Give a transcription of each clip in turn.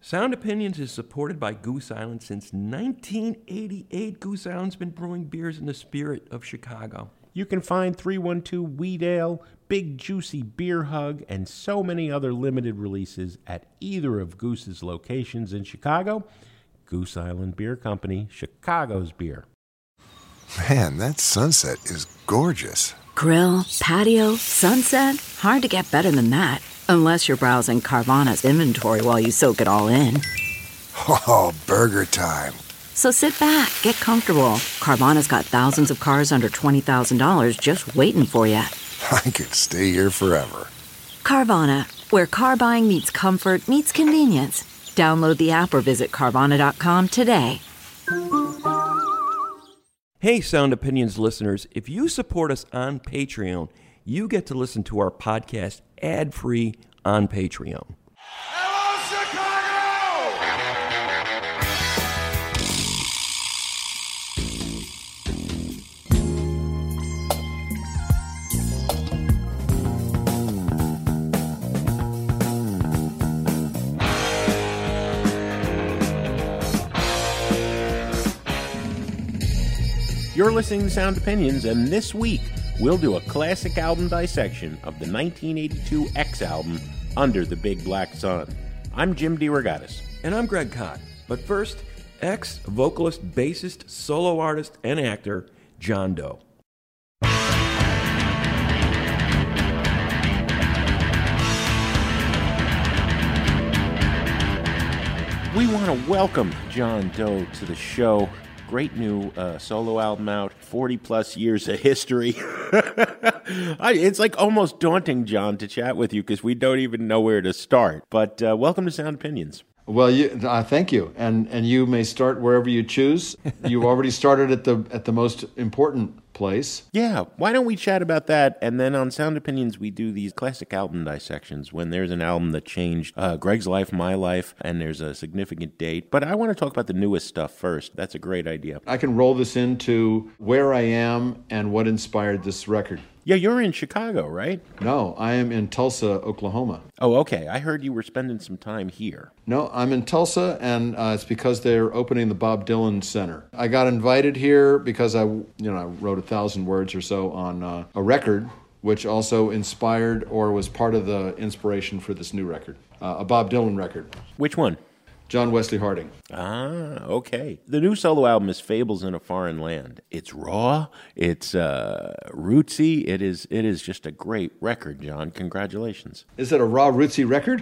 Sound Opinions is supported by Goose Island since 1988. Goose Island's been brewing beers in the spirit of Chicago. You can find 312 Wheat Ale, Big Juicy Beer Hug, and so many other limited releases at either of Goose's locations in Chicago. Goose Island Beer Company, Chicago's beer. Man, that sunset is gorgeous. Grill, patio, sunset. Hard to get better than that. Unless you're browsing Carvana's inventory while you soak it all in. Oh, burger time. So sit back, get comfortable. Carvana's got thousands of cars under $20,000 just waiting for you. I could stay here forever. Carvana, where car buying meets comfort meets convenience. Download the app or visit Carvana.com today. Hey, Sound Opinions listeners, if you support us on Patreon, you get to listen to our podcast ad-free on Patreon. Hello, You're listening to Sound Opinions, and this week we'll do a classic album dissection of the 1982 X album, Under the Big Black Sun. I'm Jim DeRogatis. And I'm Greg Kot. But first, X vocalist, bassist, solo artist, and actor John Doe. We want to welcome John Doe to the show. Great new solo album out, 40-plus years of history. It's like almost daunting, John, to chat with you because we don't even know where to start. But welcome to Sound Opinions. Well, thank you, and you may start wherever you choose. You've already started at the most important place. Yeah, why don't we chat about that? And then on Sound Opinions, we do these classic album dissections when there's an album that changed Greg's life, my life, and there's a significant date. But I want to talk about the newest stuff first. That's a great idea. I can roll this into where I am and what inspired this record. Yeah, you're in Chicago, right? No, I am in Tulsa, Oklahoma. Oh, okay. I heard you were spending some time here. No, I'm in Tulsa, and it's because they're opening the Bob Dylan Center. I got invited here because I wrote 1,000 words or so on a record, which also inspired or was part of the inspiration for this new record, a Bob Dylan record. Which one? John Wesley Harding. Ah, okay. The new solo album is Fables in a Foreign Land. It's raw, it's rootsy, it is just a great record, John. Congratulations. Is it a raw, rootsy record?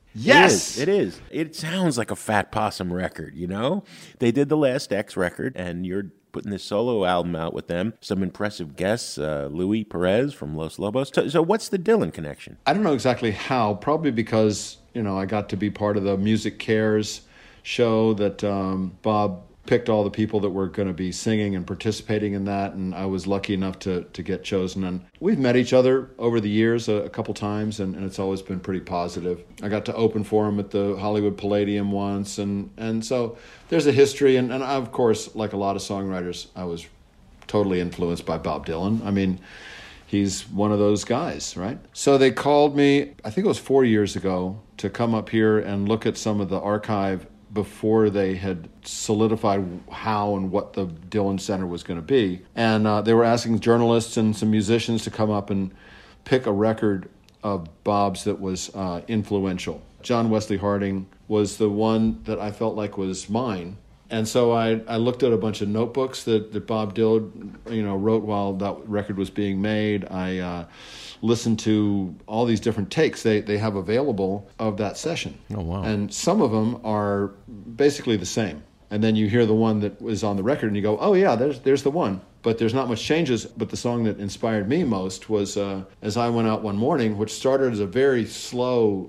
Yes! It is. It sounds like a Fat Possum record, you know? They did the last X record, and you're putting this solo album out with them. Some impressive guests, Louis Perez from Los Lobos. So what's the Dylan connection? I don't know exactly how, probably because, I got to be part of the Music Cares show that Bob picked all the people that were going to be singing and participating in that, and I was lucky enough to get chosen. And we've met each other over the years a couple times, and it's always been pretty positive. I got to open for him at the Hollywood Palladium once, and so there's a history. And I, of course, like a lot of songwriters, I was totally influenced by Bob Dylan. I mean, he's one of those guys, right? So they called me, I think it was 4 years ago, to come up here and look at some of the archive before they had solidified how and what the Dylan Center was going to be. And they were asking journalists and some musicians to come up and pick a record of Bob's that was influential. John Wesley Harding was the one that I felt like was mine. And so I looked at a bunch of notebooks that Bob Dylan, wrote while that record was being made. I listened to all these different takes they have available of that session. Oh, wow. And some of them are basically the same. And then you hear the one that was on the record and you go, oh yeah, there's the one. But there's not much changes. But the song that inspired me most was As I Went Out One Morning, which started as a very slow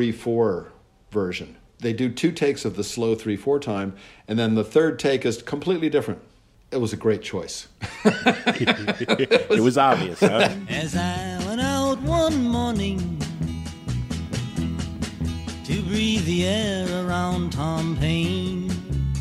3/4 version. They do 2 takes of the slow 3/4 time, and then the third take is completely different. It was a great choice. It was obvious, huh? As I went out one morning to breathe the air around Tom Paine's,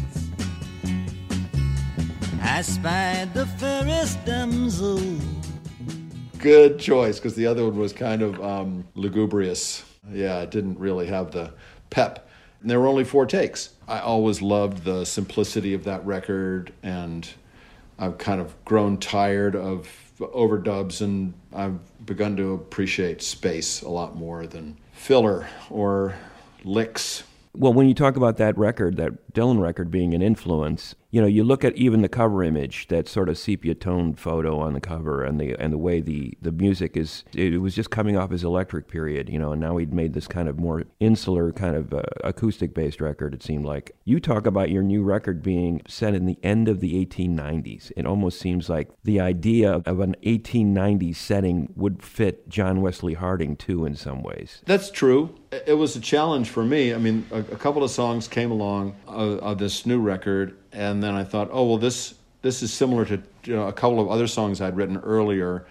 I spied the fairest damsel. Good choice, because the other one was kind of lugubrious. Yeah, it didn't really have the pep And there were only 4 takes. I always loved the simplicity of that record, and I've kind of grown tired of overdubs, and I've begun to appreciate space a lot more than filler or licks. Well, when you talk about that record, that Dylan record being an influence, you know, you look at even the cover image, that sort of sepia-toned photo on the cover, and the way the music is, it was just coming off his Electric period, you know, and now he'd made this kind of more insular kind of acoustic-based record, it seemed like. You talk about your new record being set in the end of the 1890s. It almost seems like the idea of an 1890s setting would fit John Wesley Harding, too, in some ways. That's true. It was a challenge for me. I mean, a couple of songs came along of this new record, and then I thought, oh, well, this is similar to, you know, a couple of other songs I'd written earlier,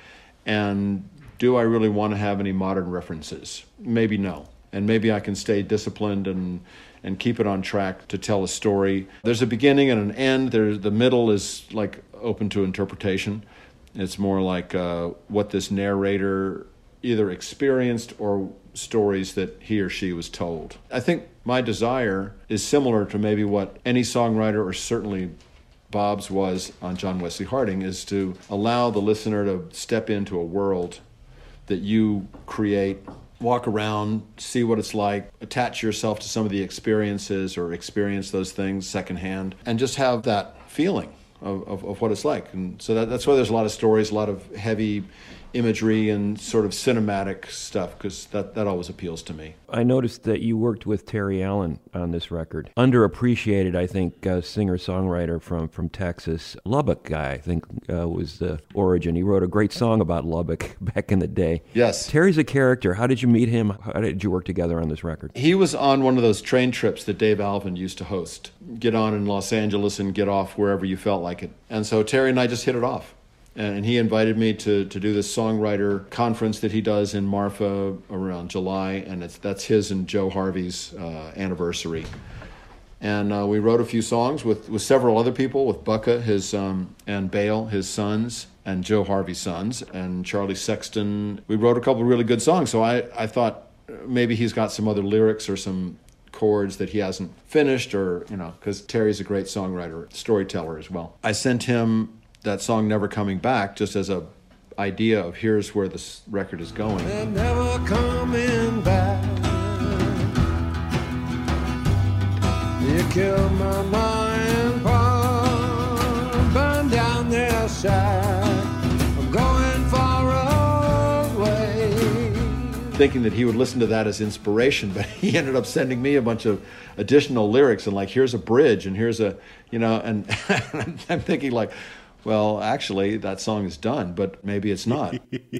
and do I really want to have any modern references? Maybe no. And maybe I can stay disciplined and keep it on track to tell a story. There's a beginning and an end. The middle is like open to interpretation. It's more like what this narrator either experienced or stories that he or she was told. I think my desire is similar to maybe what any songwriter, or certainly Bob's was on John Wesley Harding, is to allow the listener to step into a world that you create, walk around, see what it's like, attach yourself to some of the experiences or experience those things secondhand, and just have that feeling of what it's like. And so that's why there's a lot of stories, a lot of heavy imagery and sort of cinematic stuff, because that always appeals to me. I noticed that you worked with Terry Allen on this record. Underappreciated, I think, singer-songwriter from Texas. Lubbock guy, I think, was the origin. He wrote a great song about Lubbock back in the day. Yes. Terry's a character. How did you meet him? How did you work together on this record? He was on one of those train trips that Dave Alvin used to host. Get on in Los Angeles and get off wherever you felt like it. And so Terry and I just hit it off. And he invited me to do this songwriter conference that he does in Marfa around July, and that's his and Joe Harvey's anniversary. And we wrote a few songs with several other people, with Bucka, his and Bale, his sons, and Joe Harvey's sons, and Charlie Sexton. We wrote a couple of really good songs, so I thought maybe he's got some other lyrics or some chords that he hasn't finished, or, you know, because Terry's a great songwriter, storyteller as well. I sent him that song Never Coming Back just as a idea of here's where this record is going. They're never coming back. You killed my mind, Paul, burn down their shack. I'm going far away. Thinking that he would listen to that as inspiration, but he ended up sending me a bunch of additional lyrics and like, here's a bridge and here's a, you know, and I'm thinking like, well, actually, that song is done, but maybe it's not.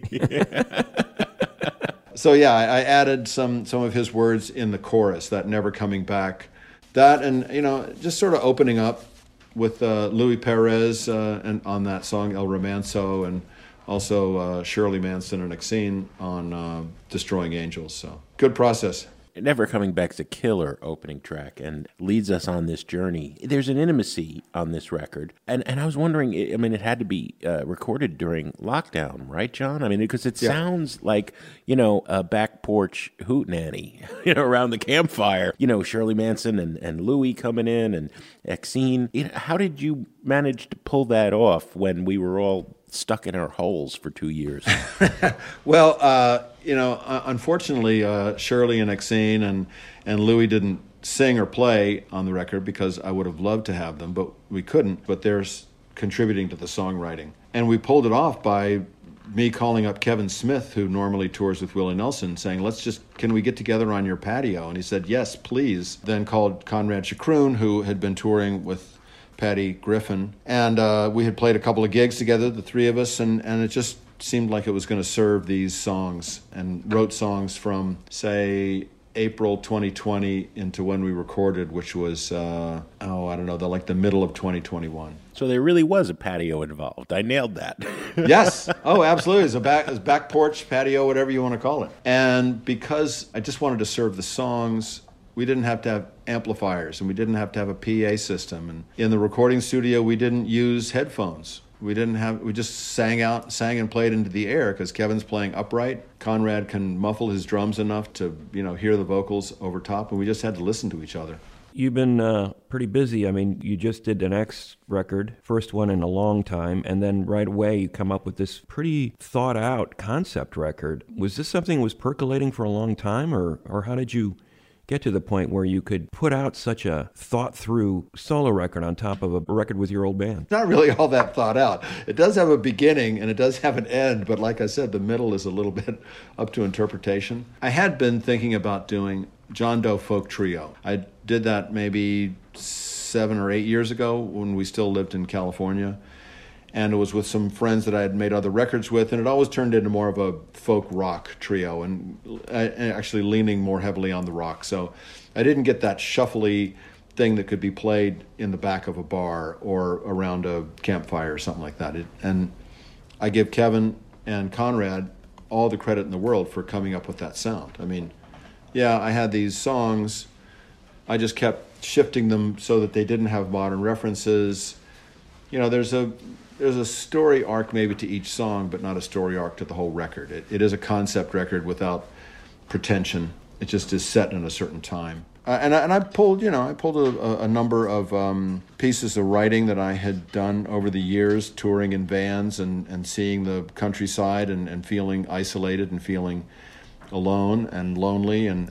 So yeah, I added some of his words in the chorus, that never coming back. That, and, you know, just sort of opening up with Louis Perez and on that song El Romanzo, and also Shirley Manson and Exene on Destroying Angels. So good process. Never Coming Back's a killer opening track and leads us on this journey. There's an intimacy on this record. And I was wondering, I mean, it had to be recorded during lockdown, right, John? I mean, because it sounds like, you know, a back porch hootenanny, you know, around the campfire. You know, Shirley Manson and Louis coming in and Exene. You know, how did you manage to pull that off when we were all stuck in our holes for 2 years? Well, you know, unfortunately, Shirley and Exene and Louis didn't sing or play on the record because I would have loved to have them, but we couldn't. But they're contributing to the songwriting. And we pulled it off by me calling up Kevin Smith, who normally tours with Willie Nelson, saying, can we get together on your patio? And he said, yes, please. Then called Conrad Chacroon, who had been touring with Patty Griffin. And we had played a couple of gigs together, the three of us, and it just seemed like it was going to serve these songs, and wrote songs from, say, April 2020 into when we recorded, which was, I don't know, the middle of 2021. So there really was a patio involved. I nailed that. Yes. Oh, absolutely. It's a back porch, patio, whatever you want to call it. And because I just wanted to serve the songs, we didn't have to have amplifiers, and we didn't have to have a PA system. And in the recording studio, we didn't use headphones. We just sang and played into the air because Kevin's playing upright. Conrad can muffle his drums enough to, hear the vocals over top, and we just had to listen to each other. You've been pretty busy. I mean, you just did an X record, first one in a long time, and then right away you come up with this pretty thought-out concept record. Was this something that was percolating for a long time, or how did you get to the point where you could put out such a thought-through solo record on top of a record with your old band? Not really all that thought out. It does have a beginning and it does have an end, but like I said, the middle is a little bit up to interpretation. I had been thinking about doing John Doe Folk Trio. I did that maybe 7 or 8 years ago when we still lived in California. And it was with some friends that I had made other records with, and it always turned into more of a folk rock trio, and actually leaning more heavily on the rock. So I didn't get that shuffly thing that could be played in the back of a bar or around a campfire or something like that. And I give Kevin and Conrad all the credit in the world for coming up with that sound. I mean, yeah, I had these songs. I just kept shifting them so that they didn't have modern references. There's a story arc maybe to each song, but not a story arc to the whole record. It is a concept record without pretension. It just is set in a certain time. And I pulled a number of pieces of writing that I had done over the years, touring in vans and seeing the countryside and feeling isolated and feeling alone and lonely and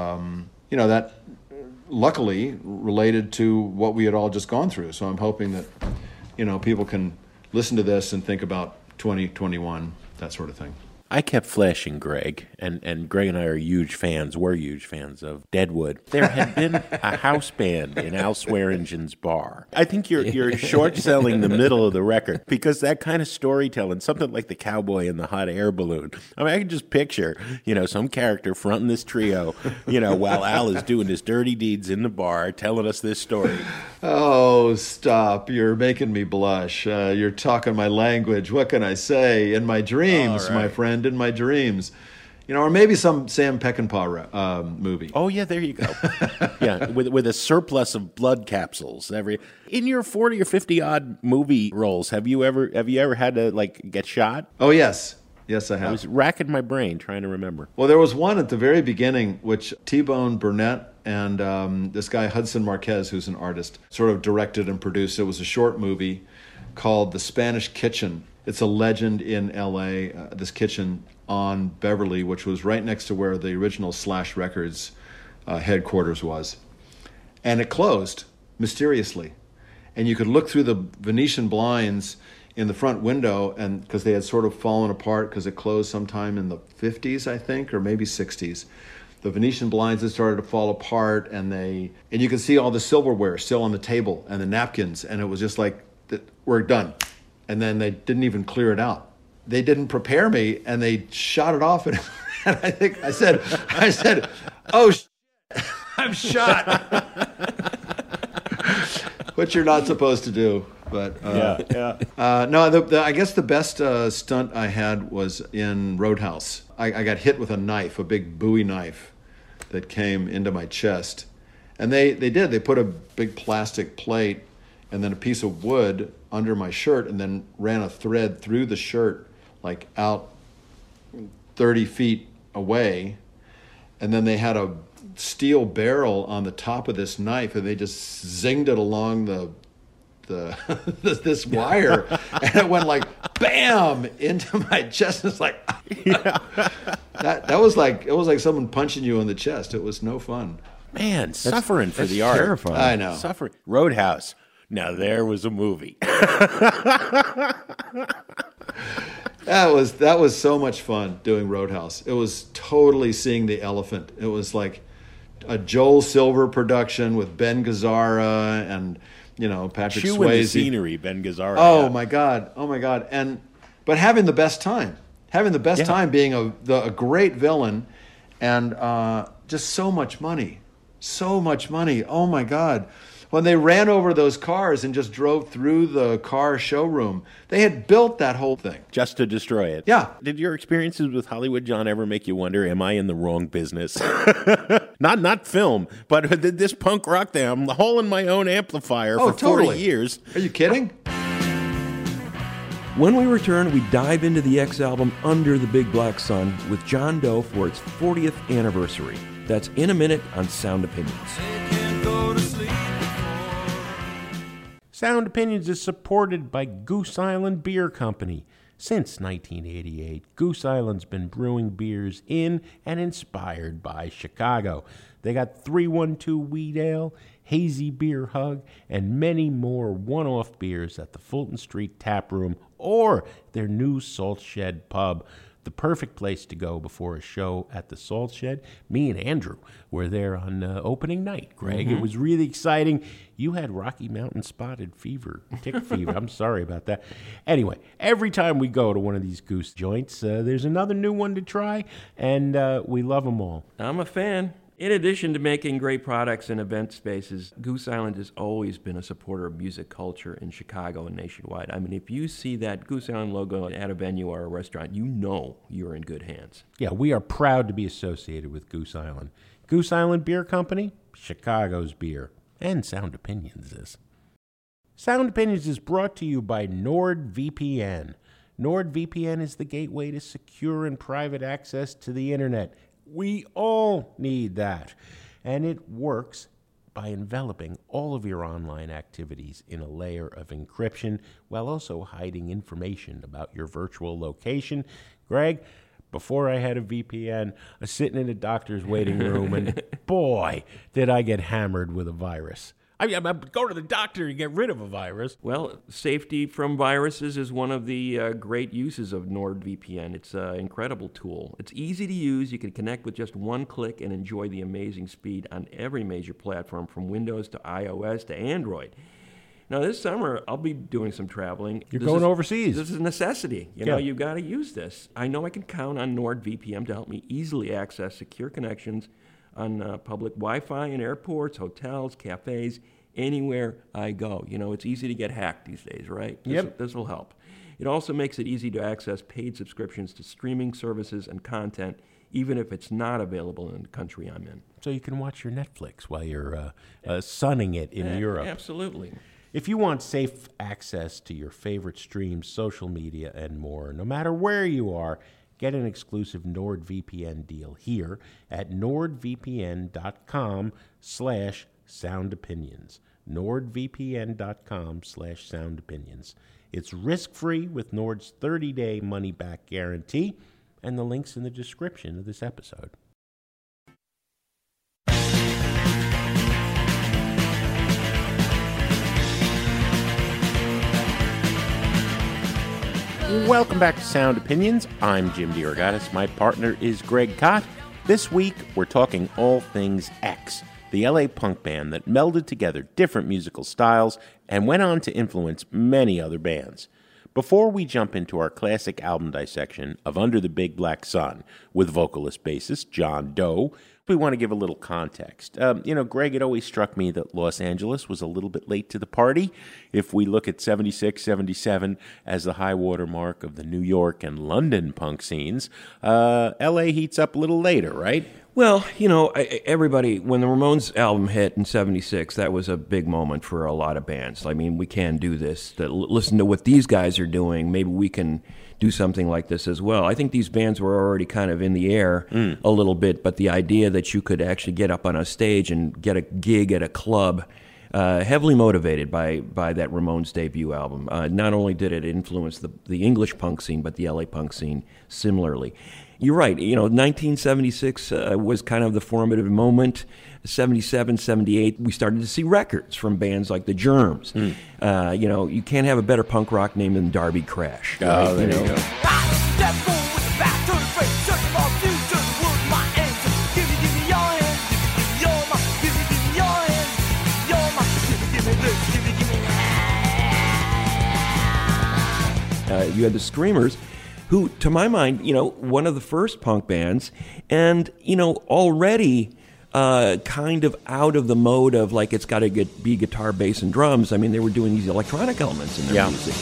that luckily related to what we had all just gone through. So I'm hoping that people can listen to this and think about 2021, that sort of thing. I kept flashing Greg, and Greg and I were huge fans of Deadwood. There had been a house band in Al Swearingen's bar. I think you're short-selling the middle of the record, because that kind of storytelling, something like the cowboy and the hot air balloon. I mean, I can just picture, some character fronting this trio, while Al is doing his dirty deeds in the bar, telling us this story. Oh, stop. You're making me blush. You're talking my language. What can I say? In my dreams, my friend. In my dreams, or maybe some Sam Peckinpah movie. Oh yeah, there you go. Yeah, with a surplus of blood capsules. In your 40 or 50 odd movie roles, have you ever had to get shot? Oh yes, I have. I was racking my brain trying to remember. Well, there was one at the very beginning, which T-Bone Burnett and this guy Hudson Marquez, who's an artist, sort of directed and produced. It was a short movie called The Spanish Kitchen. It's a legend in L.A., this kitchen on Beverly, which was right next to where the original Slash Records headquarters was. And it closed mysteriously. And you could look through the Venetian blinds in the front window, and because they had sort of fallen apart because it closed sometime in the 50s, I think, or maybe 60s. The Venetian blinds had started to fall apart, and you could see all the silverware still on the table and the napkins, and it was just like, we're done. And then they didn't even clear it out. They didn't prepare me, and they shot it off. And I think I said, "Oh, I'm shot," which you're not supposed to do. But no, I guess the best stunt I had was in Roadhouse. I got hit with a knife, a big Bowie knife, that came into my chest, and they put a big plastic plate and then a piece of wood under my shirt, and then ran a thread through the shirt, out 30 feet away. And then they had a steel barrel on the top of this knife, and they just zinged it along this wire, and it went bam into my chest. It's that was it was like someone punching you in the chest. It was no fun. Man, suffering for the art. Terrifying. I know. Suffering. Roadhouse. Now there was a movie. That was so much fun doing Roadhouse. It was totally seeing the elephant. It was like a Joel Silver production with Ben Gazzara and Patrick Swayze. The scenery, Ben Gazzara. Oh my God! But having the best time, time being a great villain, and just so much money. Oh my God! When they ran over those cars and just drove through the car showroom, they had built that whole thing. Just to destroy it. Yeah. Did your experiences with Hollywood, John, ever make you wonder, am I in the wrong business? not film, but this punk rock thing. I'm hauling my own amplifier for 40 years. Are you kidding? When we return, we dive into the X album Under the Big Black Sun with John Doe for its 40th anniversary. That's in a minute on Sound Opinions. Sound Opinions is supported by Goose Island Beer Company. Since 1988, Goose Island's been brewing beers in and inspired by Chicago. They got 312 Wheat Ale, Hazy Beer Hug, and many more one-off beers at the Fulton Street Tap Room or their new Salt Shed Pub. The perfect place to go before a show at the Salt Shed. Me and Andrew were there on opening night, Greg. It was really exciting. You had Rocky Mountain spotted fever, tick fever. I'm sorry about that. Anyway, every time we go to one of these Goose joints, there's another new one to try, and we love them all. I'm a fan. In addition to making great products and event spaces, Goose Island has always been a supporter of music culture in Chicago and nationwide. I mean, if you see that Goose Island logo at a venue or a restaurant, you know you're in good hands. Yeah, we are proud to be associated with Goose Island. Goose Island Beer Company, Chicago's beer, and Sound Opinions is. Sound Opinions is brought to you by NordVPN. NordVPN is the gateway to secure and private access to the internet. We all need that. And it works by enveloping all of your online activities in a layer of encryption while also hiding information about your virtual location. Greg, before I had a VPN, I was sitting in a doctor's waiting room, and boy, did I get hammered with a virus. I mean, I'm go to the doctor and get rid of a virus. Well, safety from viruses is one of the great uses of NordVPN. It's an incredible tool. It's easy to use. You can connect with just one click and enjoy the amazing speed on every major platform from Windows to iOS to Android. Now, this summer, I'll be doing some traveling. You're going overseas. This is a necessity. You know, you've got to use this. I know I can count on NordVPN to help me easily access secure connections on public Wi-Fi in airports, hotels, cafes, anywhere I go. You know, it's easy to get hacked these days, right? This will help. It also makes it easy to access paid subscriptions to streaming services and content, even if it's not available in the country I'm in. So you can watch your Netflix while you're sunning it in Europe. Absolutely. If you want safe access to your favorite streams, social media, and more, no matter where you are, get an exclusive NordVPN deal here at nordvpn.com/soundopinions. nordvpn.com/soundopinions. It's risk-free with Nord's 30-day money-back guarantee, and the link's in the description of this episode. Welcome back to Sound Opinions. I'm Jim DeRogatis. My partner is Greg Kot. This week, we're talking all things X, the LA punk band that melded together different musical styles and went on to influence many other bands. Before we jump into our classic album dissection of Under the Big Black Sun with vocalist-bassist John Doe, we want to give a little context. Greg, it always struck me that Los Angeles was a little bit late to the party. If we look at 76, 77 as the high water mark of the New York and London punk scenes, L.A. heats up a little later, right? Well, everybody, when the Ramones album hit in 76, that was a big moment for a lot of bands. I mean, we can do this. Listen to what these guys are doing. Maybe we can do something like this as well. I think these bands were already kind of in the air a little bit, but the idea that you could actually get up on a stage and get a gig at a club, heavily motivated by that Ramones debut album. Not only did it influence the English punk scene, but the LA punk scene similarly. You're right. 1976 was kind of the formative moment. 77, 78, we started to see records from bands like the Germs. You can't have a better punk rock name than Darby Crash. Right? Oh, there you go. You had the Screamers, who, to my mind, one of the first punk bands, and, already kind of out of the mode of, like, it's got to be guitar, bass, and drums. I mean, they were doing these electronic elements in their music,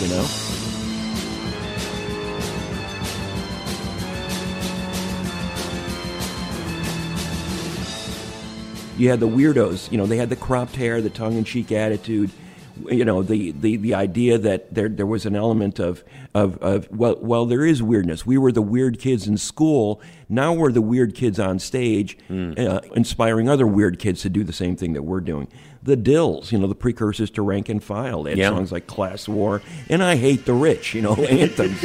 You had the Weirdos, they had the cropped hair, the tongue-in-cheek attitude. you know, the idea that there was an element of well, there is weirdness. We were the weird kids in school. Now we're the weird kids on stage, inspiring other weird kids to do the same thing that we're doing. The Dills, you know, the precursors to Rank and File. They had songs like Class War and I Hate the Rich, you know, anthems.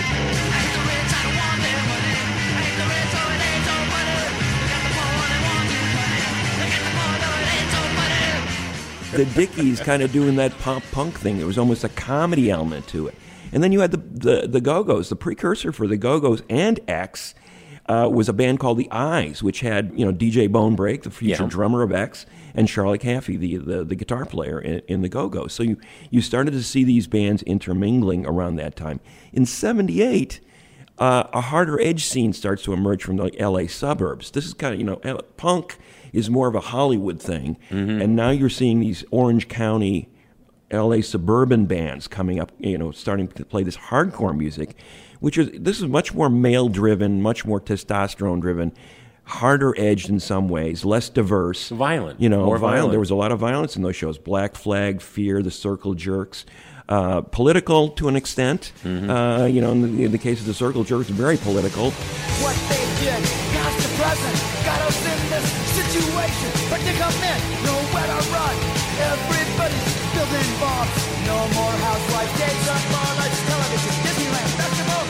The Dickies kind of doing that pop punk thing. There was almost a comedy element to it. And then you had the Go-Go's. The precursor for the Go-Go's and X was a band called the Eyes, which had, you know, DJ Bonebreak, the future drummer of X, and Charlie Caffey, the guitar player in the Go-Go's. So you started to see these bands intermingling around that time. In '78, a harder edge scene starts to emerge from the L.A. suburbs. This is kind of, you know, punk is more of a Hollywood thing, and now you're seeing these Orange County, L.A. suburban bands coming up, you know, starting to play this hardcore music, this is much more male-driven, much more testosterone-driven, harder edged in some ways, less diverse, violent, you know, more violent. There was a lot of violence in those shows. Black Flag, Fear, the Circle Jerks. Political to an extent, you know, in the case of the Circle Jerks, very political. What they did, past the present, got us in this situation. Predicament, nowhere to run. Everybody's building bombs. No more housewife days, more lights, television, Disneyland, festival.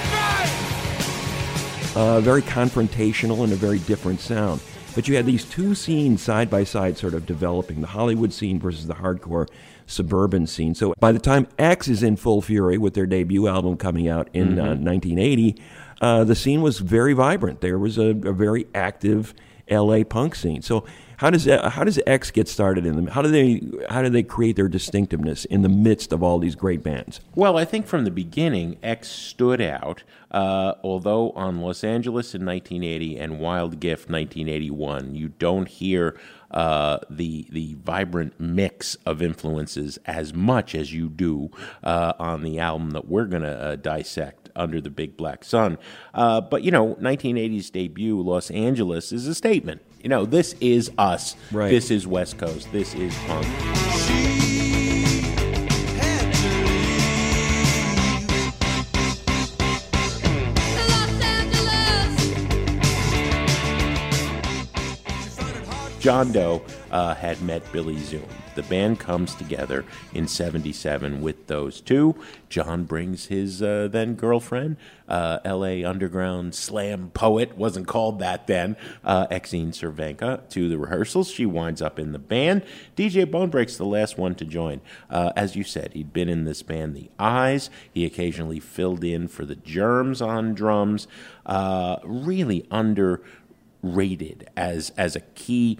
This is right. Very confrontational and a very different sound. But you had these two scenes side by side sort of developing, the Hollywood scene versus the hardcore suburban scene. So by the time X is in full fury with their debut album coming out in 1980, the scene was very vibrant. There was a very active LA punk scene. So how does X get started in them? How do they create their distinctiveness in the midst of all these great bands? Well, I think from the beginning, X stood out. Although on Los Angeles in 1980 and Wild Gift 1981, you don't hear the vibrant mix of influences as much as you do on the album that we're going to dissect, Under the Big Black Sun. But, you know, 1980's debut, Los Angeles, is a statement. You know, this is us. Right. This is West Coast. This is punk. John Doe had met Billy Zoom. The band comes together in '77 with those two. John brings his then girlfriend, L.A. Underground slam poet, wasn't called that then, Exene Cervenka, to the rehearsals. She winds up in the band. DJ Bonebreak's the last one to join. As you said, he'd been in this band, The Eyes. He occasionally filled in for the Germs on drums. Really underrated as a key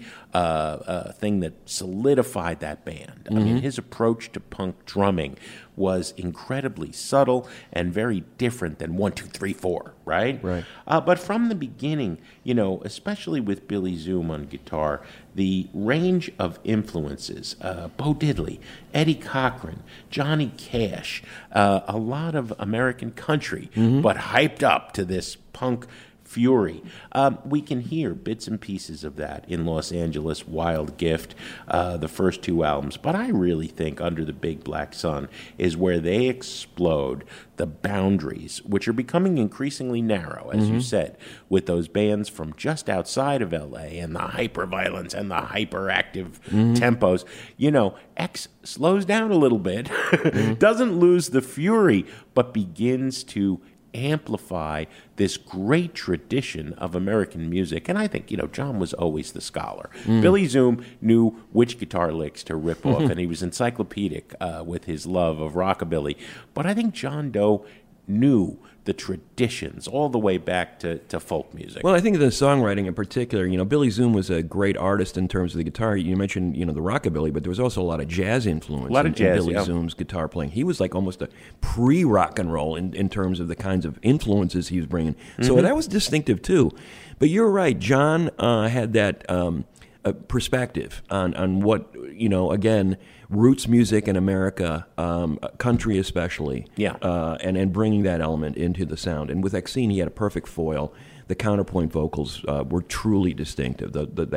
thing that solidified that band. I mean, his approach to punk drumming was incredibly subtle and very different than 1, 2, 3, 4, right? Right. But from the beginning, you know, especially with Billy Zoom on guitar, the range of influences, Bo Diddley, Eddie Cochran, Johnny Cash, a lot of American country, but hyped up to this punk fury. We can hear bits and pieces of that in Los Angeles, Wild Gift, the first two albums. But I really think Under the Big Black Sun is where they explode the boundaries, which are becoming increasingly narrow, as you said, with those bands from just outside of L.A. and the hyper-violence and the hyperactive tempos. You know, X slows down a little bit, doesn't lose the fury, but begins to amplify this great tradition of American music. And I think, you know, John was always the scholar. Billy Zoom knew which guitar licks to rip off, and he was encyclopedic with his love of rockabilly. But I think John Doe knew the traditions all the way back to folk music. Well, I think the songwriting in particular, you know, Billy Zoom was a great artist in terms of the guitar. You mentioned, you know, the rockabilly, but there was also a lot of jazz influence in Billy Zoom's guitar playing. He was like almost a pre-rock and roll in terms of the kinds of influences he was bringing. So that was distinctive too. But you're right, John had that perspective on what, you know, again, roots music in America, country especially, and bringing that element into the sound. And with Exene, he had a perfect foil. The counterpoint vocals were truly distinctive. That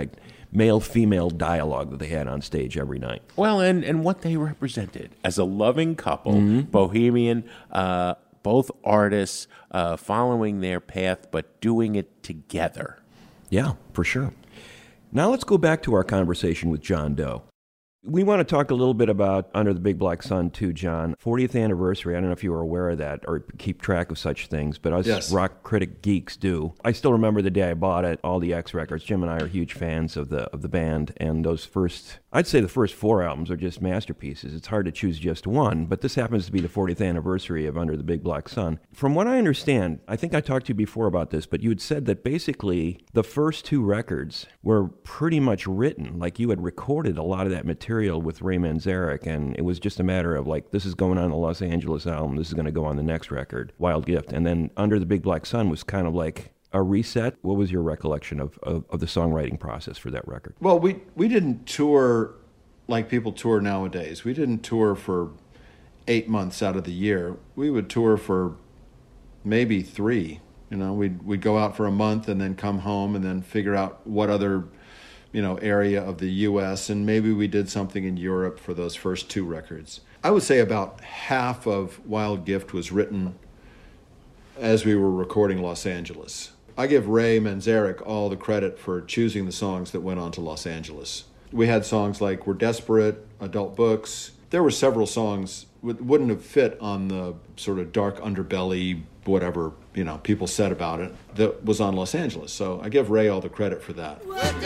male-female dialogue that they had on stage every night. Well, and what they represented as a loving couple, bohemian, both artists following their path, but doing it together. Yeah, for sure. Now let's go back to our conversation with John Doe. We want to talk a little bit about Under the Big Black Sun, too, John. 40th anniversary. I don't know if you were aware of that or keep track of such things, but us rock critic geeks do. I still remember the day I bought it, all the X records. Jim and I are huge fans of the band, and those first, I'd say the first 4 albums are just masterpieces. It's hard to choose just one, but this happens to be the 40th anniversary of Under the Big Black Sun. From what I understand, I think I talked to you before about this, but you had said that basically the first 2 records were pretty much written, like you had recorded a lot of that material with Ray Manzarek, and it was just a matter of like, this is going on the Los Angeles album, this is going to go on the next record, Wild Gift. And then Under the Big Black Sun was kind of like a reset. What was your recollection of the songwriting process for that record? Well, we didn't tour like people tour nowadays. We didn't tour for 8 months out of the year. We would tour for maybe 3. You know, we'd go out for a month and then come home and then figure out what other area of the U.S., and maybe we did something in Europe for those first 2 records. I would say about half of Wild Gift was written as we were recording Los Angeles. I give Ray Manzarek all the credit for choosing the songs that went on to Los Angeles. We had songs like We're Desperate, Adult Books. There were several songs that wouldn't have fit on the sort of dark underbelly, whatever, people said about it, that was on Los Angeles. So I give Ray all the credit for that.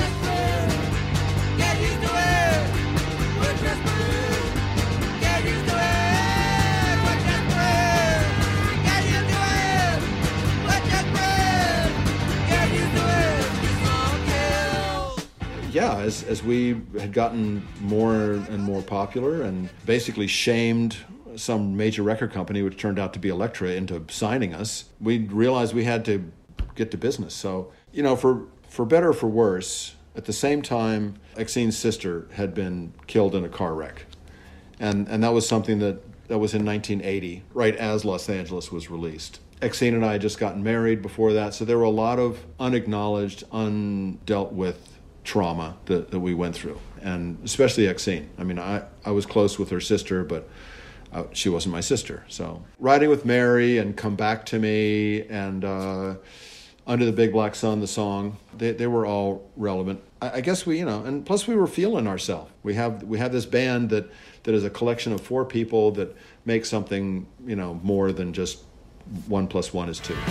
Yeah, as we had gotten more and more popular and basically shamed some major record company, which turned out to be Elektra, into signing us, we realized we had to get to business. So, for better or for worse, at the same time, Exene's sister had been killed in a car wreck. And that was something that was in 1980, right as Los Angeles was released. Exene and I had just gotten married before that, so there were a lot of unacknowledged, undealt with trauma that we went through, and especially Exene. I mean, I was close with her sister, but she wasn't my sister. So Riding with Mary and Come Back to Me and Under the Big Black Sun, the song, they were all relevant. I guess we, and plus we were feeling ourselves. We have this band that is a collection of 4 people that make something, more than just 1 + 1 is 2.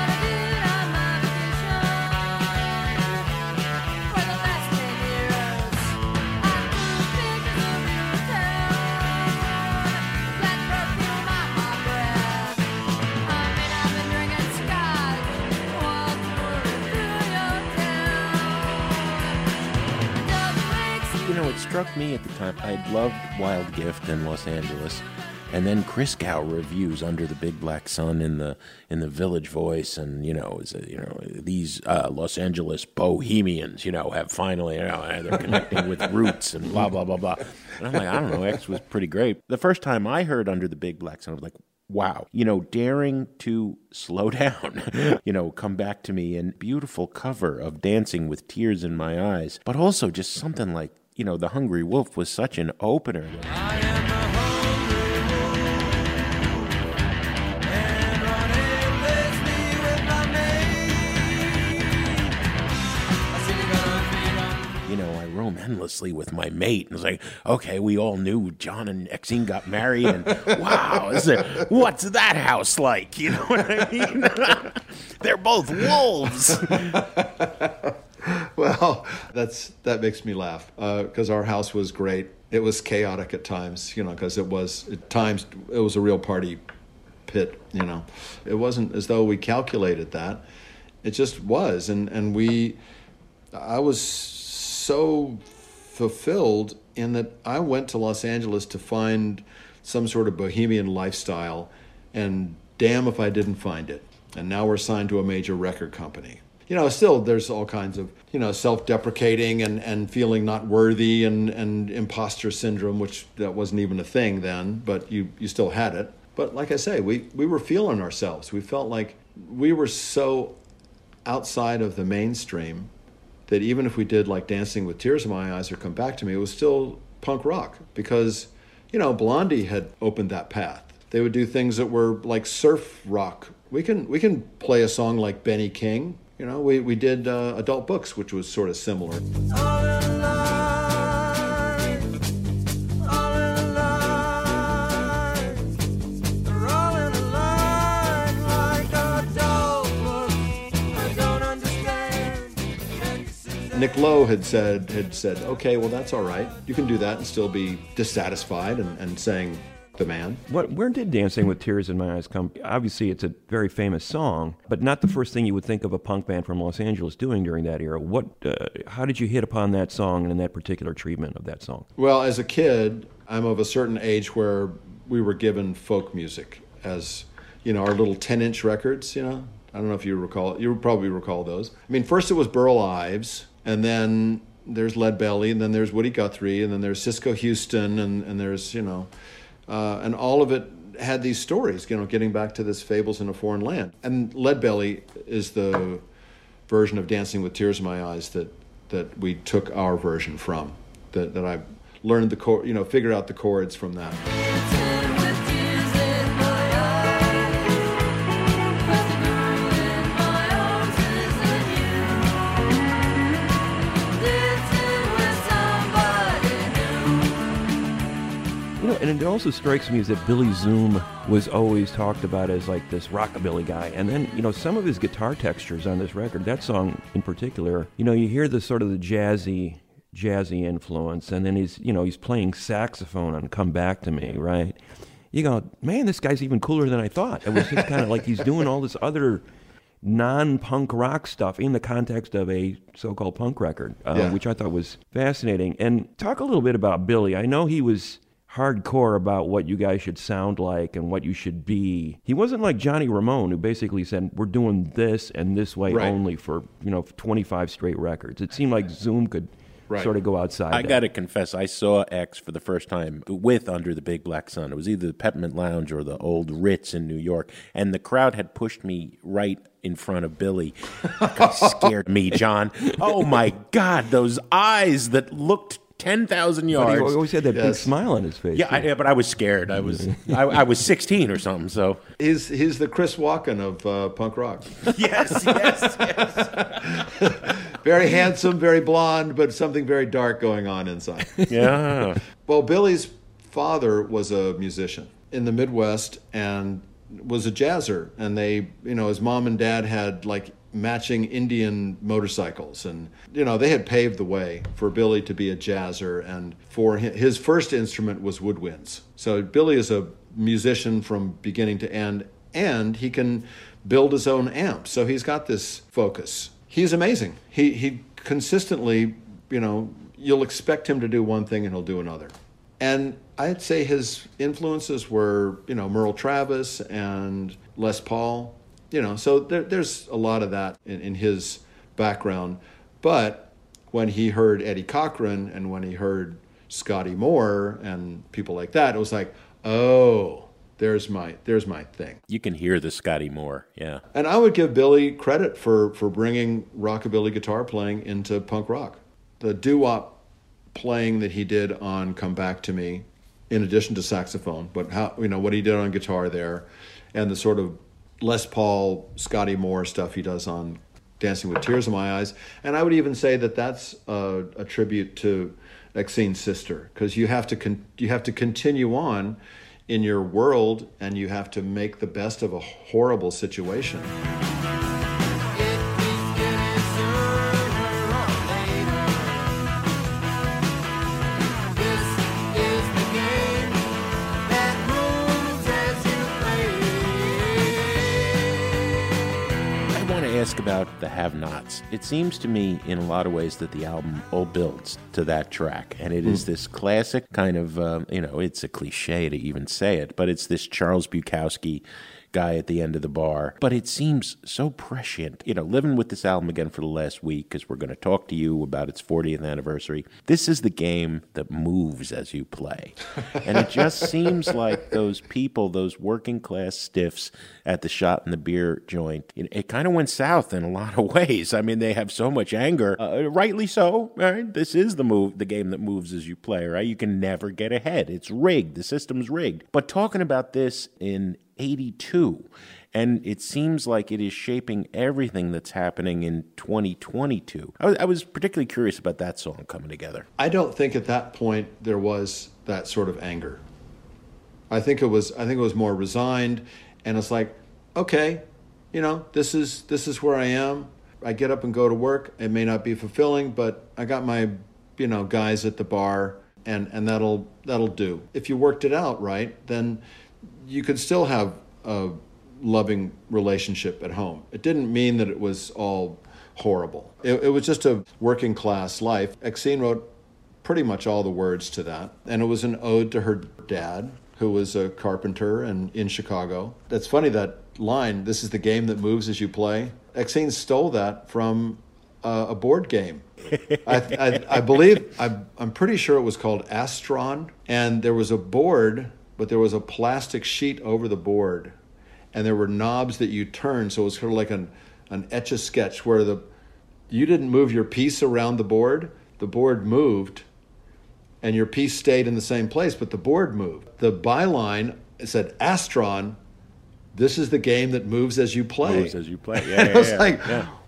It struck me at the time, I'd loved Wild Gift in Los Angeles, and then Christgau reviews Under the Big Black Sun in the Village Voice, and these Los Angeles bohemians, have finally, they're connecting with roots and blah blah blah blah. And I'm like, I don't know, X was pretty great. The first time I heard Under the Big Black Sun, I was like, wow, daring to slow down, Come Back to Me, and beautiful cover of Dancing with Tears in My Eyes, but also just something like, The Hungry Wolf was such an opener. I am a hungry wolf, and running bless me with my mate. I see you gonna feed on. I roam endlessly with my mate. And it's like, okay, we all knew John and Exene got married, and wow, what's that house like? You know what I mean? They're both wolves. Well, that makes me laugh because our house was great. It was chaotic at times, because it was a real party pit. It wasn't as though we calculated that. It just was, and I was so fulfilled in that I went to Los Angeles to find some sort of bohemian lifestyle, and damn if I didn't find it. And now we're signed to a major record company. Still there's all kinds of, self-deprecating and feeling not worthy and imposter syndrome, which that wasn't even a thing then, but you still had it. But like I say, we were feeling ourselves. We felt like we were so outside of the mainstream that even if we did like Dancing with Tears in My Eyes or Come Back to Me, it was still punk rock because, Blondie had opened that path. They would do things that were like surf rock. We can play a song like Benny King. We did Adult Books, which was sort of similar. Nick Lowe had said, okay, well, that's all right. You can do that and still be dissatisfied and saying the man. Where did Dancing with Tears in My Eyes come? Obviously, it's a very famous song, but not the first thing you would think of a punk band from Los Angeles doing during that era. How did you hit upon that song and that particular treatment of that song? Well, as a kid, I'm of a certain age where we were given folk music as, our little 10-inch records, I don't know if you recall. You probably recall those. I mean, first it was Burl Ives, and then there's Lead Belly, and then there's Woody Guthrie, and then there's Cisco Houston, and there's, and all of it had these stories, getting back to this Fables in a Foreign Land. And Lead Belly is the version of Dancing with Tears in My Eyes that we took our version from, that I learned figured out the chords from that. And it also strikes me as that Billy Zoom was always talked about as like this rockabilly guy. And then, some of his guitar textures on this record, that song in particular, you hear the sort of the jazzy influence. And then he's playing saxophone on Come Back to Me, right? You go, man, this guy's even cooler than I thought. It was just kind of like he's doing all this other non-punk rock stuff in the context of a so-called punk record, which I thought was fascinating. And talk a little bit about Billy. I know he was hardcore about what you guys should sound like and what you should be. He wasn't like Johnny Ramone, who basically said, we're doing this and this way only for, 25 straight records. It seemed like Zoom could sort of go outside. I got to confess, I saw X for the first time with Under the Big Black Sun. It was either the Peppermint Lounge or the old Ritz in New York, and the crowd had pushed me right in front of Billy. It scared me, John. Oh, my God, those eyes that looked 10,000 yards. But he always had that big smile on his face. Yeah, but I was scared. I was 16 or something. So he's the Chris Walken of punk rock. Yes. Very handsome, very blonde, but something very dark going on inside. Yeah. Well, Billy's father was a musician in the Midwest and was a jazzer, and they, his mom and dad had like matching Indian motorcycles, and they had paved the way for Billy to be a jazzer, and for his first instrument was woodwinds. So Billy is a musician from beginning to end, and he can build his own amp, so he's got this focus. He's amazing. He consistently, you'll expect him to do one thing and he'll do another. And I'd say his influences were, Merle Travis and Les Paul. So there's a lot of that in his background. But when he heard Eddie Cochran and when he heard Scotty Moore and people like that, it was like, oh, there's my thing. You can hear the Scotty Moore, yeah. And I would give Billy credit for bringing rockabilly guitar playing into punk rock. The doo-wop playing that he did on Come Back to Me, in addition to saxophone, but what he did on guitar there, and the sort of Les Paul, Scotty Moore stuff he does on Dancing with Tears in My Eyes. And I would even say that that's a tribute to Exene's sister, because you have to continue on in your world, and you have to make the best of a horrible situation. Ask about the Have-Nots. It seems to me in a lot of ways that the album all builds to that track, and it is this classic kind of, it's a cliche to even say it, but it's this Charles Bukowski guy at the end of the bar. But it seems so prescient. You know, living with this album again for the last week, because we're going to talk to you about its 40th anniversary. This is the game that moves as you play. And it just seems like those people, those working class stiffs at the Shot in the Beer joint, it kind of went south in a lot of ways. I mean, they have so much anger, rightly so, right? This is the game that moves as you play, right? You can never get ahead. It's rigged. The system's rigged. But talking about this in 82, and it seems like it is shaping everything that's happening in 2022. I was particularly curious about that song coming together. I don't think at that point there was that sort of anger. I think it was more resigned, and it's like, okay, you know, this is where I am. I get up and go to work. It may not be fulfilling, but I got my, you know, guys at the bar, and that'll do. If you worked it out right, then you could still have a loving relationship at home. It didn't mean that it was all horrible. It was just a working class life. Exene wrote pretty much all the words to that, and it was an ode to her dad, who was a carpenter and in Chicago. That's funny, that line, "This is the game that moves as you play." Exene stole that from a board game. I believe, I'm pretty sure it was called Astron, and there was a board, but there was a plastic sheet over the board, and there were knobs that you turned, so it was sort of like an Etch-a-Sketch where you didn't move your piece around the board moved, and your piece stayed in the same place, but the board moved. The byline said, Astron, this is the game that moves as you play. Moves as you play, yeah. I was like,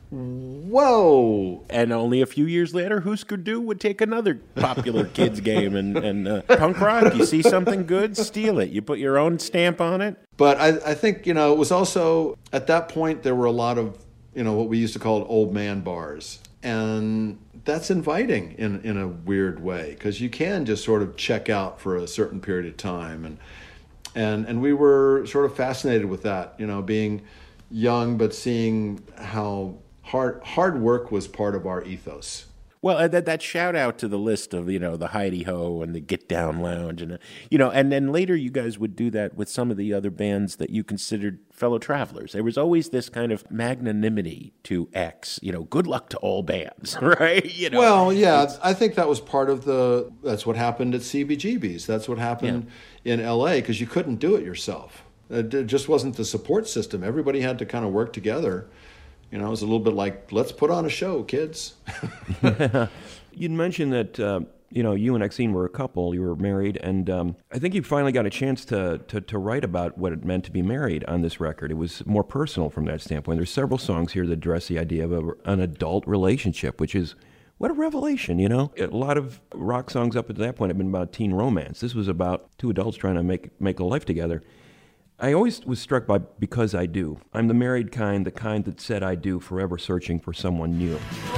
whoa. And only a few years later, Husker Du would take another popular kids game and punk rock. You see something good, steal it. You put your own stamp on it. But I think, you know, it was also, at that point, there were a lot of, you know, what we used to call old man bars. And that's inviting in a weird way, because you can just sort of check out for a certain period of time. And we were sort of fascinated with that, you know, being young, but seeing how hard work was part of our ethos. Well, that shout out to the list of, you know, the Heidi Ho and the Get Down Lounge, and you know, and then later you guys would do that with some of the other bands that you considered fellow travelers. There was always this kind of magnanimity to X, you know, good luck to all bands, right? You know, well, yeah, I think that was part of that's what happened at CBGB's. That's what happened in LA, because you couldn't do it yourself. It just wasn't the support system. Everybody had to kind of work together. You know, it was a little bit like, let's put on a show, kids. You'd mentioned that, you know, you and Exene were a couple, you were married, and I think you finally got a chance to write about what it meant to be married on this record. It was more personal from that standpoint. There's several songs here that address the idea of an adult relationship, which is, what a revelation, you know? A lot of rock songs up at that point have been about teen romance. This was about two adults trying to make a life together. I always was struck by Because I Do. I'm the married kind, the kind that said I do, forever searching for someone new.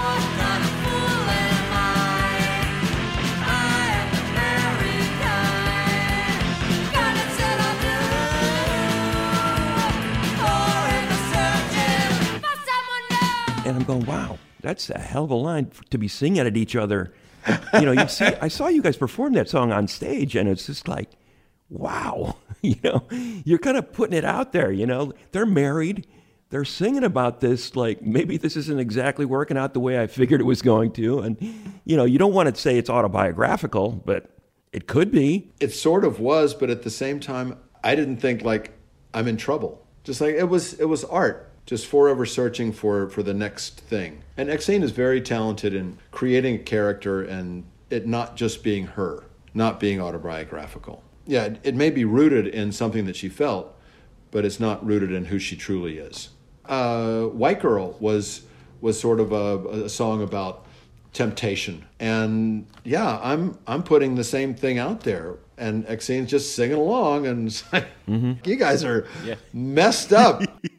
And I'm going, wow, that's a hell of a line to be singing at each other. You know, I saw you guys perform that song on stage, and it's just like, wow, you know, you're kind of putting it out there, you know. They're married. They're singing about this, like, maybe this isn't exactly working out the way I figured it was going to. And, you know, you don't want to say it's autobiographical, but it could be. It sort of was, but at the same time, I didn't think, like, I'm in trouble. Just like, it was art, just forever searching for the next thing. And Exene is very talented in creating a character and it not just being her, not being autobiographical. Yeah, it may be rooted in something that she felt, but it's not rooted in who she truly is. White Girl was sort of a song about temptation, and yeah, I'm putting the same thing out there, and Exene's just singing along, and it's like, you guys are messed up,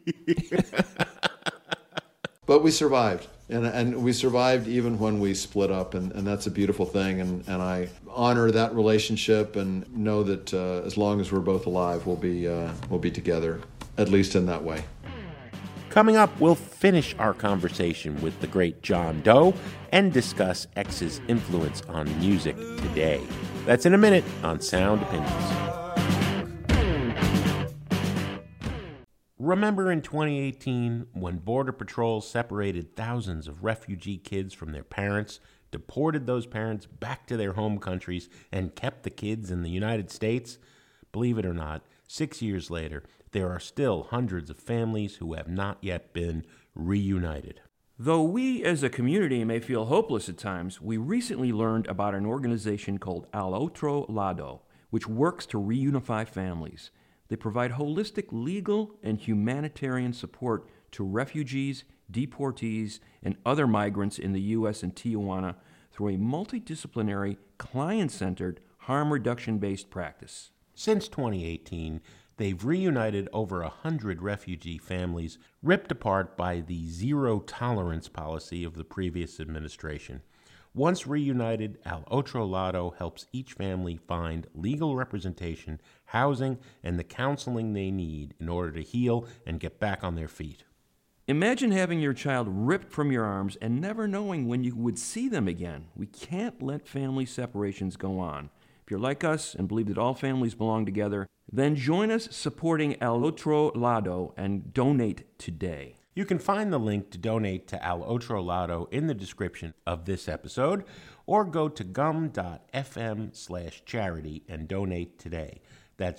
but we survived. And we survived even when we split up, and that's a beautiful thing, and I honor that relationship and know that as long as we're both alive, we'll be together, at least in that way. Coming up, we'll finish our conversation with the great John Doe and discuss X's influence on music today. That's in a minute on Sound Opinions. Remember in 2018 when Border Patrol separated thousands of refugee kids from their parents, deported those parents back to their home countries, and kept the kids in the United States? Believe it or not, 6 years later, there are still hundreds of families who have not yet been reunited. Though we as a community may feel hopeless at times, we recently learned about an organization called Al Otro Lado, which works to reunify families. They provide holistic legal and humanitarian support to refugees, deportees, and other migrants in the U.S. and Tijuana through a multidisciplinary, client-centered, harm reduction-based practice. Since 2018, they've reunited over 100 refugee families ripped apart by the zero-tolerance policy of the previous administration. Once reunited, Al Otro Lado helps each family find legal representation, housing, and the counseling they need in order to heal and get back on their feet. Imagine having your child ripped from your arms and never knowing when you would see them again. We can't let family separations go on. If you're like us and believe that all families belong together, then join us supporting Al Otro Lado and donate today. You can find the link to donate to Al Otro Lado in the description of this episode, or go to gum.fm/charity and donate today. That's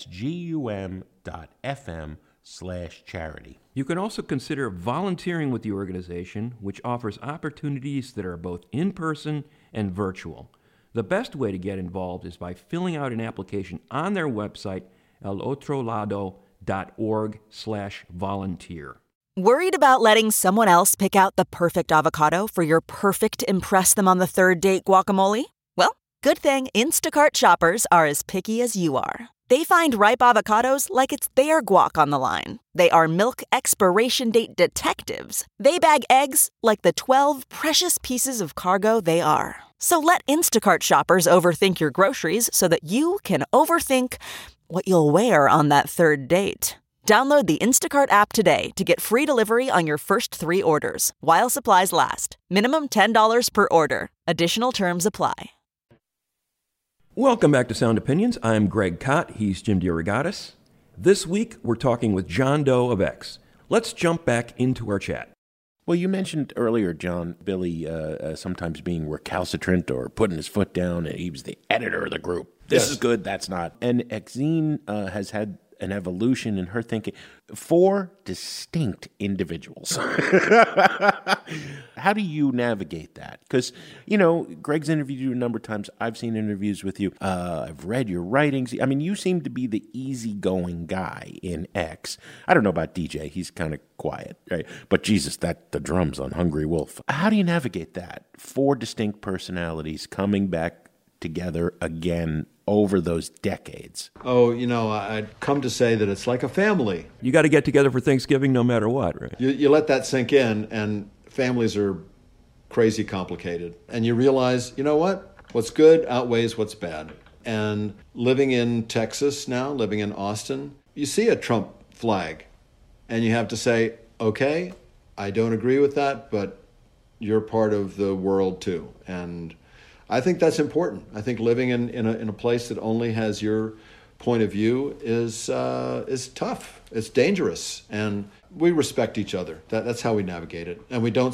gum.fm/charity. You can also consider volunteering with the organization, which offers opportunities that are both in-person and virtual. The best way to get involved is by filling out an application on their website, alotrolado.org/volunteer. Worried about letting someone else pick out the perfect avocado for your perfect impress-them-on-the-third-date guacamole? Well, good thing Instacart shoppers are as picky as you are. They find ripe avocados like it's their guac on the line. They are milk expiration date detectives. They bag eggs like the 12 precious pieces of cargo they are. So let Instacart shoppers overthink your groceries so that you can overthink what you'll wear on that third date. Download the Instacart app today to get free delivery on your first 3 orders, while supplies last. Minimum $10 per order. Additional terms apply. Welcome back to Sound Opinions. I'm Greg Kot. He's Jim DeRogatis. This week, we're talking with John Doe of X. Let's jump back into our chat. Well, you mentioned earlier, John, Billy sometimes being recalcitrant or putting his foot down, and he was the editor of the group. This is good, that's not. And Exene has had an evolution in her thinking. 4 distinct individuals. How do you navigate that? Because, you know, Greg's interviewed you a number of times. I've seen interviews with you. I've read your writings. I mean, you seem to be the easygoing guy in X. I don't know about DJ. He's kind of quiet, right? But Jesus, the drums on Hungry Wolf. How do you navigate that? 4 distinct personalities coming back together again over those decades. Oh, you know, I'd come to say that it's like a family. You got to get together for Thanksgiving no matter what, right? You let that sink in, and families are crazy complicated. And you realize, you know what? What's good outweighs what's bad. And living in Texas now, living in Austin, you see a Trump flag, and you have to say, okay, I don't agree with that, but you're part of the world too. And I think that's important. I think living in a place that only has your point of view is tough. It's dangerous, and we respect each other. That's how we navigate it, and we don't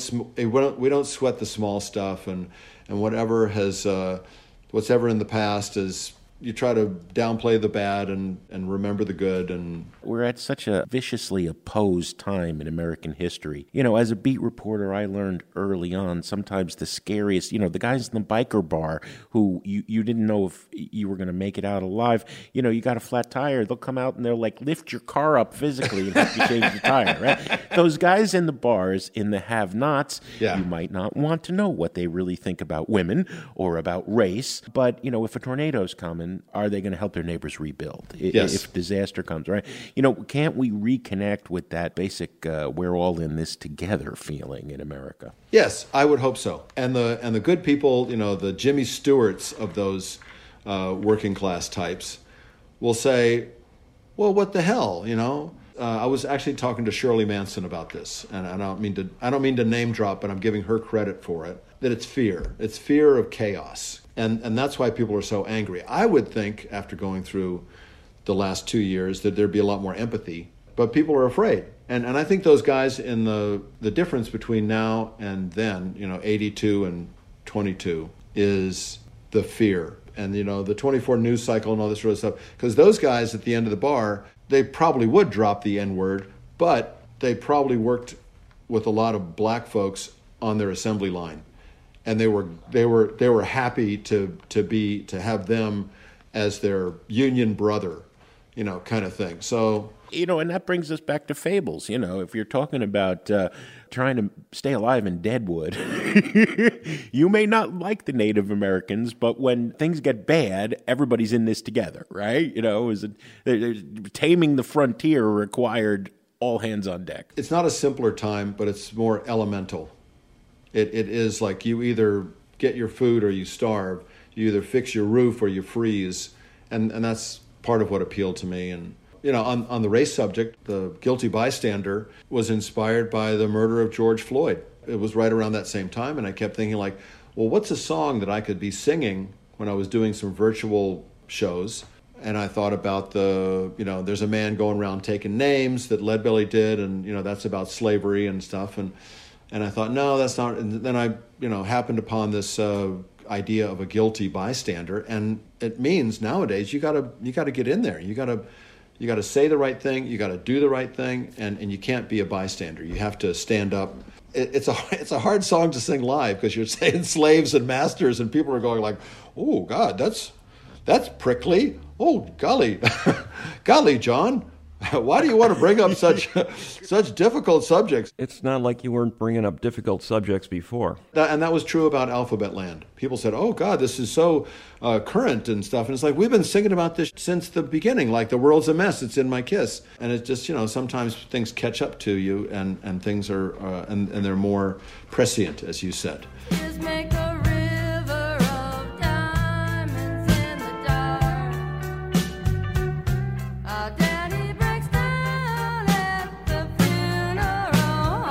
sweat the small stuff, and whatever has what's ever in the past is. You try to downplay the bad and remember the good. And we're at such a viciously opposed time in American history. You know, as a beat reporter, I learned early on sometimes the scariest, you know, the guys in the biker bar who you didn't know if you were going to make it out alive. You know, you got a flat tire. They'll come out and they'll like lift your car up physically and help you change the tire, right? Those guys in the bars, in the have-nots, you might not want to know what they really think about women or about race. But, you know, if a tornado's coming, are they going to help their neighbors rebuild if disaster comes, right? You know, can't we reconnect with that basic we're all in this together feeling in America? Yes, I would hope so. And the good people, you know, the Jimmy Stewarts of those working class types will say, well, what the hell, you know? I was actually talking to Shirley Manson about this, and I don't mean to name drop, but I'm giving her credit for it. That it's fear. It's fear of chaos. And that's why people are so angry. I would think, after going through the last 2 years, that there'd be a lot more empathy. But people are afraid. And I think those guys in the difference between now and then, 82 and 22, is the fear. And, the 24 news cycle and all this sort of stuff. Because those guys at the end of the bar, they probably would drop the N-word, but they probably worked with a lot of black folks on their assembly line. And they were happy to have them as their union brother, kind of thing. So, and that brings us back to fables. If you're talking about trying to stay alive in Deadwood, you may not like the Native Americans, but when things get bad, everybody's in this together, right? Taming the frontier required all hands on deck. It's not a simpler time, but it's more elemental. It is like you either get your food or you starve. You either fix your roof or you freeze. And that's part of what appealed to me. And, on the race subject, the Guilty Bystander was inspired by the murder of George Floyd. It was right around that same time. And I kept thinking well, what's a song that I could be singing when I was doing some virtual shows? And I thought about there's a man going around taking names that Leadbelly did. And, that's about slavery and stuff. And I thought, no, that's not. And then I, happened upon this idea of a guilty bystander, and it means nowadays you gotta get in there. You gotta say the right thing. You gotta do the right thing, and you can't be a bystander. You have to stand up. It's a hard song to sing live because you're saying slaves and masters, and people are going like, oh God, that's prickly. Oh golly, golly, John. Why do you want to bring up such difficult subjects? It's not like you weren't bringing up difficult subjects before. And that was true about Alphabet Land. People said, oh, God, this is so current and stuff. And it's like, we've been singing about this since the beginning, like the world's a mess, it's in my kiss. And it's just, sometimes things catch up to you and things are, and they're more prescient, as you said. Just make a river of diamonds in the dark. Daddy breaks down at the funeral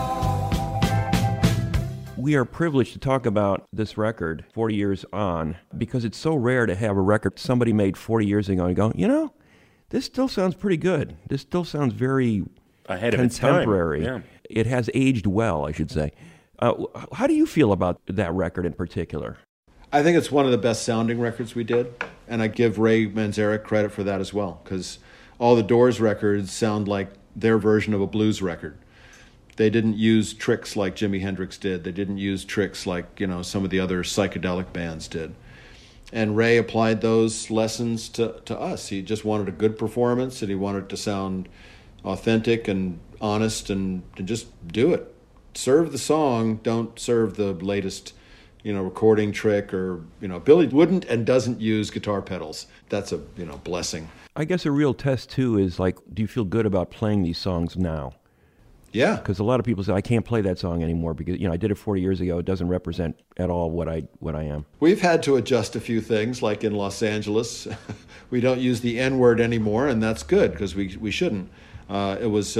home. We are privileged to talk about this record 40 years on because it's so rare to have a record somebody made 40 years ago and go, this still sounds pretty good. This still sounds very ahead of contemporary. Its time. Yeah. It has aged well, I should say. How do you feel about that record in particular? I think it's one of the best sounding records we did, and I give Ray Manzarek credit for that as well, because all the Doors records sound like their version of a blues record. They didn't use tricks like Jimi Hendrix did. They didn't use tricks like, some of the other psychedelic bands did. And Ray applied those lessons to us. He just wanted a good performance, and he wanted it to sound authentic and honest and just do it. Serve the song, don't serve the latest, recording trick or, Billy wouldn't and doesn't use guitar pedals. That's a, blessing. I guess a real test, too, is do you feel good about playing these songs now? Yeah. Because a lot of people say, I can't play that song anymore because, I did it 40 years ago. It doesn't represent at all what I am. We've had to adjust a few things, like in Los Angeles. We don't use the N-word anymore, and that's good because we shouldn't. It was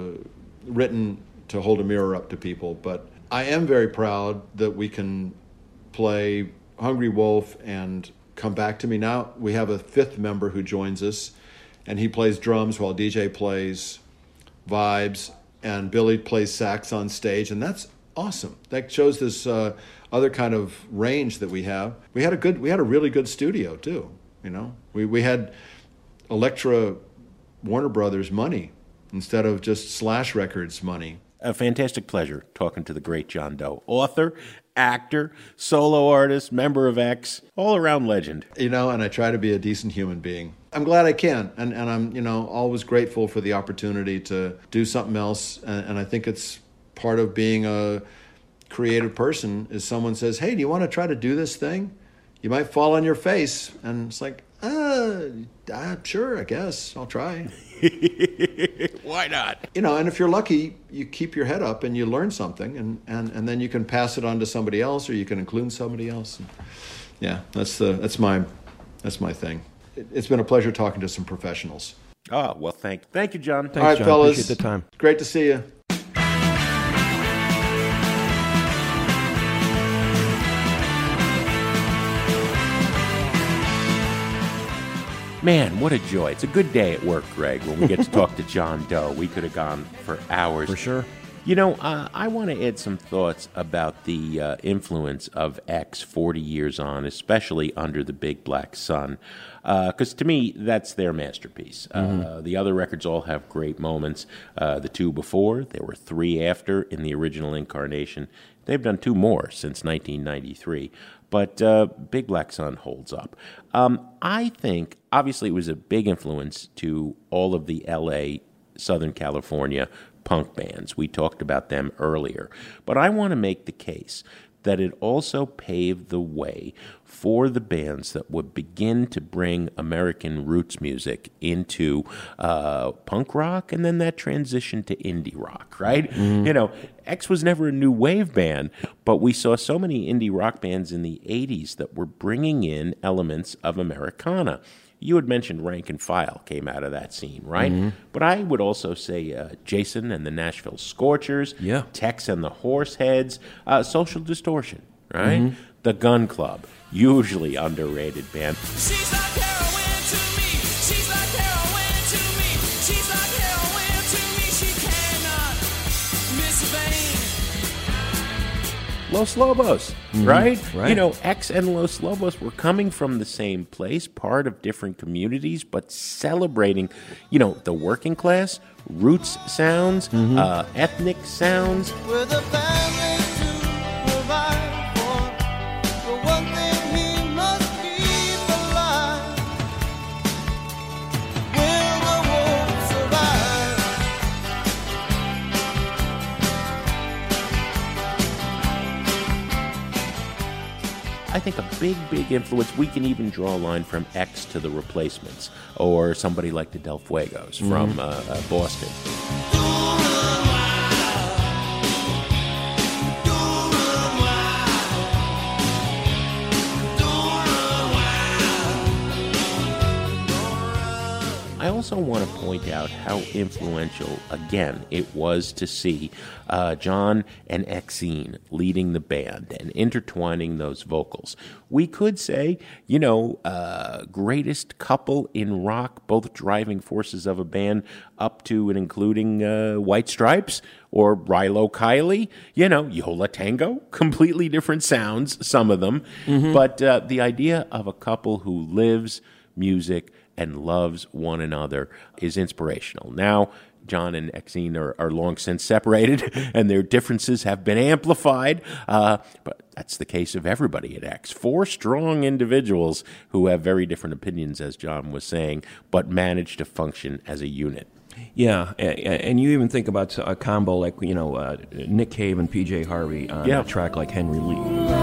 written to hold a mirror up to people, but I am very proud that we can play Hungry Wolf and Come Back to Me. Now we have a fifth member who joins us, and he plays drums while DJ plays vibes, and Billy plays sax on stage, and that's awesome. That shows this other kind of range that we have. We had a really good studio too. We had Elektra Warner Brothers money instead of just Slash Records money. A fantastic pleasure talking to the great John Doe, author, actor, solo artist, member of X, all-around legend. And I try to be a decent human being. I'm glad I can, and I'm, always grateful for the opportunity to do something else, and I think it's part of being a creative person is someone says, hey, do you want to try to do this thing? You might fall on your face, and it's like, sure, I guess, I'll try. Why not? And if you're lucky, you keep your head up and you learn something, and then you can pass it on to somebody else, or you can include somebody else. And yeah, that's my thing. It's been a pleasure talking to some professionals. Oh, well, thank you, John. Thanks, all right, John. fellas. Appreciate the time. Great to see you. Man, what a joy. It's a good day at work, Greg, when we get to talk to John Doe. We could have gone for hours. For sure. You know, I want to add some thoughts about the influence of X 40 years on, especially Under the Big Black Sun, because to me, that's their masterpiece. The other records all have great moments. The two before, there were three after in the original incarnation. They've done two more since 1993. But Big Black Sun holds up. I think, obviously, it was a big influence to all of the L.A., Southern California punk bands. We talked about them earlier. But I want to make the case that it also paved the way for the bands that would begin to bring American roots music into punk rock, and then that transition to indie rock, right? You know, X was never a new wave band, but we saw so many indie rock bands in the 80s that were bringing in elements of Americana. You had mentioned Rank and File came out of that scene, right? But I would also say Jason and the Nashville Scorchers, Tex and the Horseheads, Social Distortion, right? The Gun Club, usually underrated band. She's like heroin to me. She's like heroin to me. She's like heroin to me. She cannot miss a vein. Los Lobos, right? You know, X and Los Lobos were coming from the same place, part of different communities, but celebrating, you know, the working class, roots sounds, ethnic sounds. With a family to provide for, the one thing he must keep alive. Will the wolf survive? I think a big influence, we can even draw a line from X to the Replacements, or somebody like the Del Fuegos from Boston. I also want to point out how influential, again, it was to see John and Exene leading the band and intertwining those vocals. We could say, you know, greatest couple in rock, both driving forces of a band up to and including White Stripes or Rilo Kiley, you know, Yola Tango, completely different sounds, some of them. But the idea of a couple who lives music and loves one another is inspirational. Now, John and Exene are long since separated, and their differences have been amplified, but that's the case of everybody at X. 4 strong individuals who have very different opinions, as John was saying, but manage to function as a unit. Yeah, and you even think about a combo like, you know, Nick Cave and PJ Harvey on a track like Henry Lee.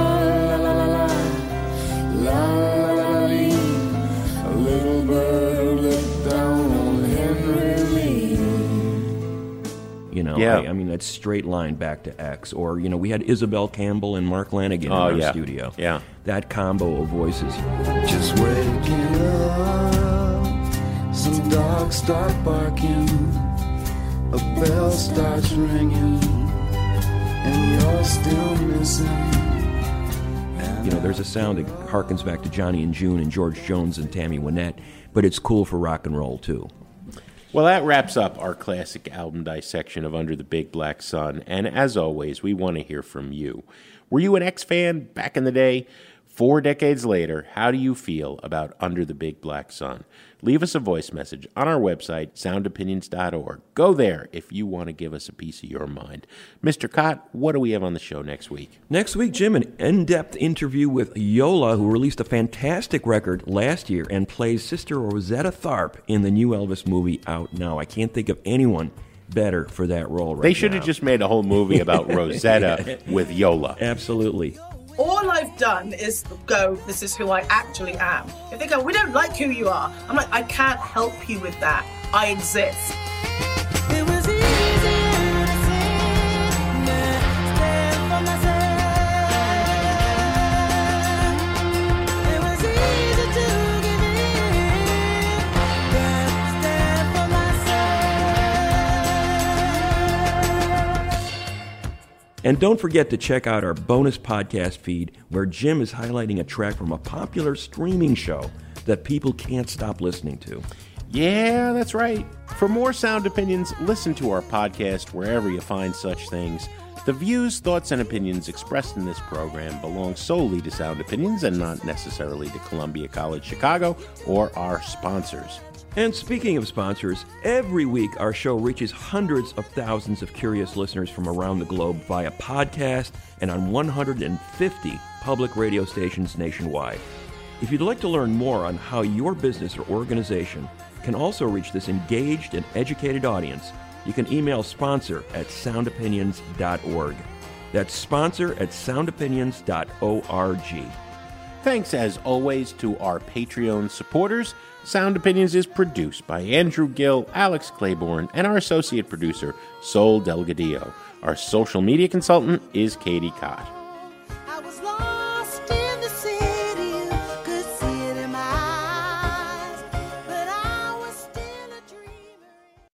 A little bird looked down on Henry Lee. You know, I mean, that's straight line back to X. Or, you know, we had Isabel Campbell and Mark Lanigan in our studio. Yeah. That combo of voices. Just waking up, some dogs start barking, a bell starts ringing, and you're still missing. You know, there's a sound that harkens back to Johnny and June and George Jones and Tammy Wynette, but it's cool for rock and roll, too. Well, that wraps up our classic album dissection of Under the Big Black Sun, and as always, we want to hear from you. Were you an X fan back in the day? 4 decades later, how do you feel about Under the Big Black Sun? Leave us a voice message on our website, soundopinions.org. Go there if you want to give us a piece of your mind. Mr. Cott, what do we have on the show next week? Next week, Jim, an in-depth interview with Yola, who released a fantastic record last year and plays Sister Rosetta Tharpe in the new Elvis movie out now. I can't think of anyone better for that role right now. They should have just made a whole movie about Rosetta with Yola. Absolutely. All I've done is go, this is who I actually am. If they go, we don't like who you are, I'm like, I can't help you with that. I exist. It was easier to say, stand for myself. It was easy to give in, stand for myself. And don't forget to check out our bonus podcast feed where Jim is highlighting a track from a popular streaming show that people can't stop listening to. Yeah, that's right. For more Sound Opinions, listen to our podcast wherever you find such things. The views, thoughts, and opinions expressed in this program belong solely to Sound Opinions and not necessarily to Columbia College Chicago or our sponsors. And speaking of sponsors, every week our show reaches hundreds of thousands of curious listeners from around the globe via podcast and on 150 public radio stations nationwide. If you'd like to learn more on how your business or organization can also reach this engaged and educated audience, you can email sponsor@soundopinions.org. That's sponsor@soundopinions.org. Thanks, as always, to our Patreon supporters. Sound Opinions is produced by Andrew Gill, Alex Claiborne, and our associate producer, Sol Delgadillo. Our social media consultant is Katie Cott.